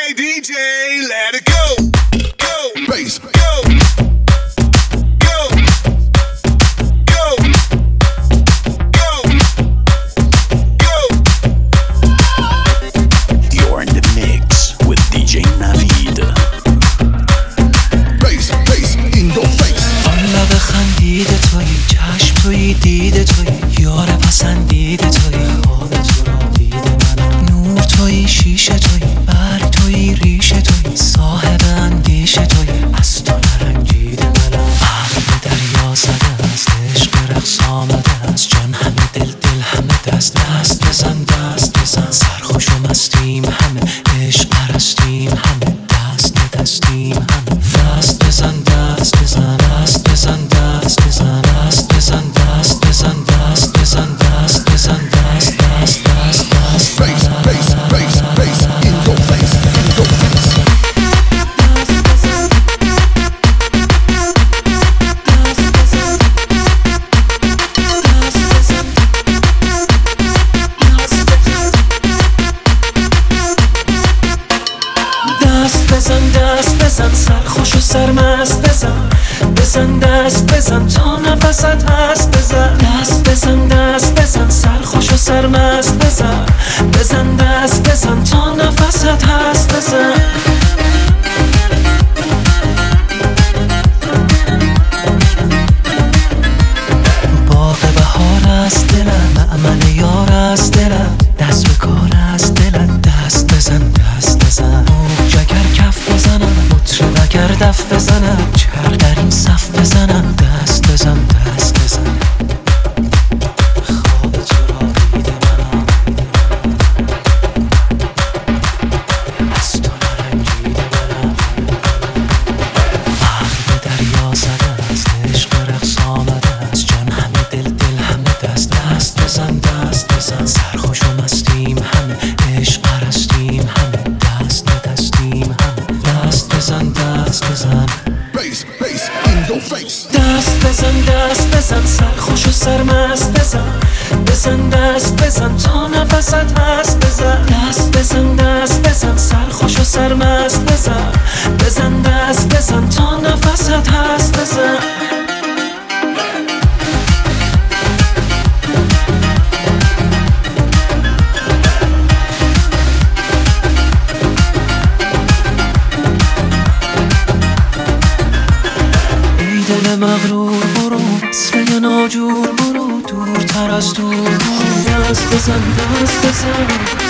Hey DJ, let it go. Go. Bass. Go. Go. Go. Go. Go. You're in the mix with DJ Navid. Bass, bass, in your face. حالا بخندیده تویی، چشم تویی، دیده تویی، یار پسندیده تویی، خواب تو را دیده منم، نور تویی، شیشه تویی، برگ تویی، ریشه تویی، صاحب اندیشه تویی، از تو نرنجیده منم. عقل به دریا زده است، عشق رقص آمده است، جان همه دل، دل همه دست، دست بزن، دست بزن، سرخوش و مستیم همه، عشق پرستیم همه، دست به دستیم همه، دست بزن، دست بزن، دست بزن، دست بزن، دست بزن، دست بزن، دست بزن، دست بزن، دست، دست، دست، دست. Bass, bass, bass, bass, in your face, in your face. دست بزن، دست بزن، سرخوش و سرمست بزن، بزن دست بزن تا نفست هست، بزن دست بزن، دست بزن، سرخوش و سرمست بزن، بزن دست بزن تا نفست هست، بزن. باغ بهار است دلم، معمل یار است دلم، دست به کار است دلم، دست بزن، دست بزن، جگر کف بزنم، مطرب اگر دف بزنم، چرخ در این صف بزنم، دست بزن، دست بزن، خواب تو را دیده منم، از تو نرنجیده منم. عقل به دریا زده است، عشق رقص آمده است، جان همه دل، دل همه دست، دست بزن، دست بزن، سرخوش و مستیم همه، عشق پرستیم همه، دست به دستیم همه، دست بزن، دست بزن، Bass, bass, in your face. دست بزن، دست بزن، سرخوش و سرمست بزن، بزن دست بزن تا نفست هست، بزن دست بزن، دست بزن، سرخوش و سرمست بزن، بزن دست بزن تا نفست هست، بزن. ای دل مغرور برو، وصله ناجور برو، دورتر از دور برو، دست بزن، دست بزن.